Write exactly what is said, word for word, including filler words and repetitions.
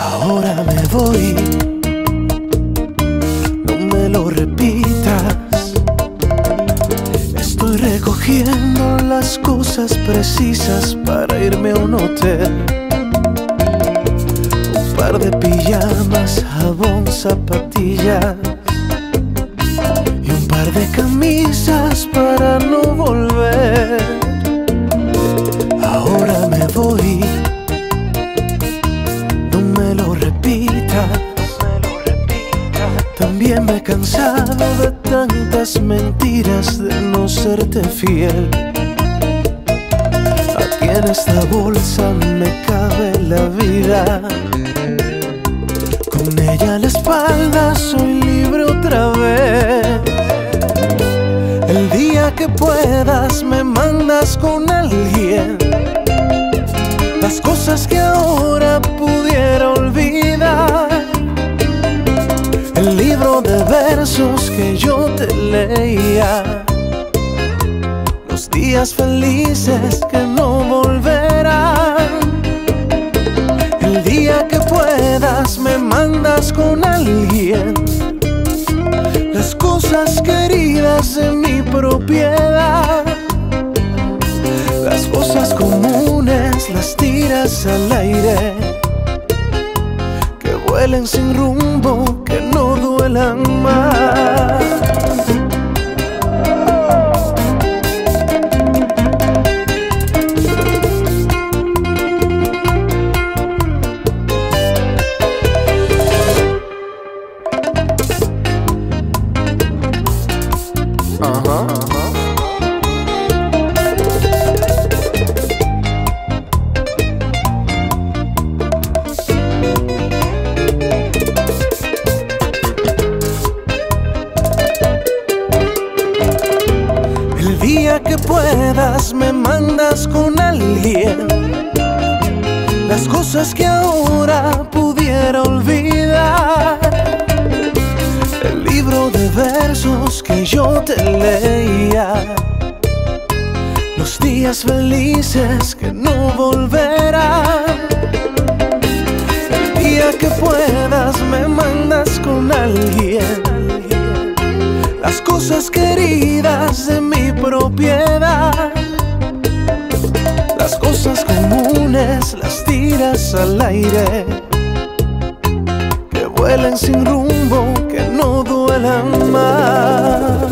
Ahora me voy, no me lo repitas. Estoy recogiendo las cosas precisas para irme a un hotel. Un par de pijamas, jabón, zapatillas y un par de camisas para no volver. Ahora me voy, no me lo repitas. También me he cansado de tantas mentiras, de no serte fiel. Aquí en esta bolsa me cabe la vida, con ella a la espalda soy libre otra vez. El día que puedas me mandas con alguien las cosas que ahora pudiera olvidar. El libro de versos que yo te leía, los días felices que no volverán. El día que puedas me mandas con alguien las cosas queridas de mi propiedad. Las cosas comunes las tiras al aire, que vuelen sin rumbo, que no duelan más. Ajá, ajá. El día que puedas me mandas con alguien las cosas que ahora pudiera olvidar. El libro de versos que yo te leía, los días felices que no volverán. El día que puedas me mandas con alguien las cosas queridas de mi propiedad. Las cosas comunes las tiras al aire, que vuelen sin rumbo, que no duelan más.